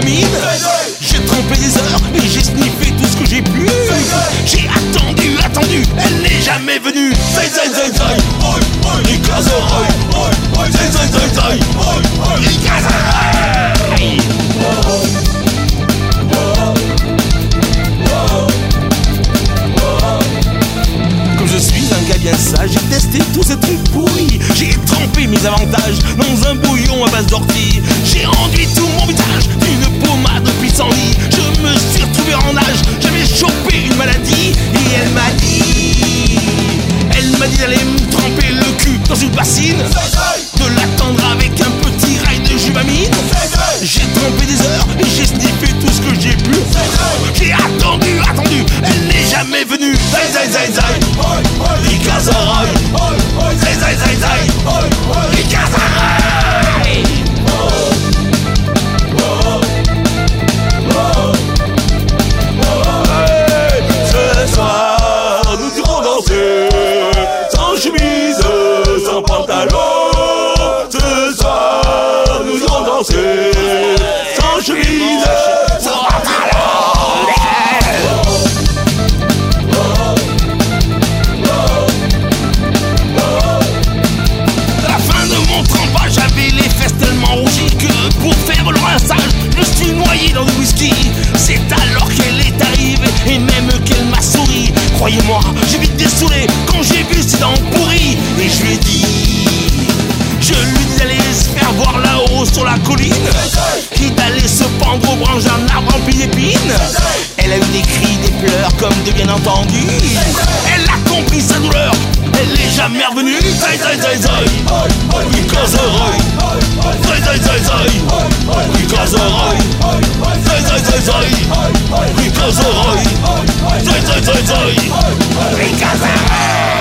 mine. J'ai trempé des heures et j'ai sniffé tout ce que j'ai pu. J'ai attendu, elle n'est jamais venue. Zai zai zai zai, Ricazoroy. Zai zai zai zai, Ricazoroy. Comme je suis un gars bien sage, j'ai testé tous ces trucs pourris. J'ai trempé mes avantages dans un bouillon à base d'ortie. J'ai enduit tout mon visage d'une pommade de pissenlit. Je me suis retrouvé en nage, j'avais chopé une maladie. Et elle m'a dit d'aller me tremper le cul dans une bassine, de l'attendre avec un petit rail de juvamine. J'ai trempé des heures et j'ai sniffé tout ce que j'ai pu. J'ai attendu, elle n'est jamais venue. Zai zai zai zai, Ricazoroy. Zai zai zai zai, Ricazoroy. Ce soir nous irons danser, sans chemise, sans pantalon. Ce soir nous irons danser, sans chemise, sans pantalon. À la fin de mon trempage, j'avais les fesses tellement rougies que pour faire le rinçage, je suis noyé dans du whisky. C'est alors qu'elle est arrivée et même qu'elle m'a souri. Croyez-moi, j'ai vite dessoulé quand j'ai vu ses dents pourries. Et je lui ai dit d'aller se faire voir là-haut sur la colline, quitte d'aller se pendre aux branches d'un arbre rempli d'épines. Elle a eu des cris, des pleurs comme de bien entendu. Elle a compris sa douleur, elle n'est jamais revenue. Zai zai zai zai, Ricazoroy. Zai zai zai zai, Ricazoroy. Zai zai zai zai, Ricazoroy. Zai zai zai zai, Ricazoroy.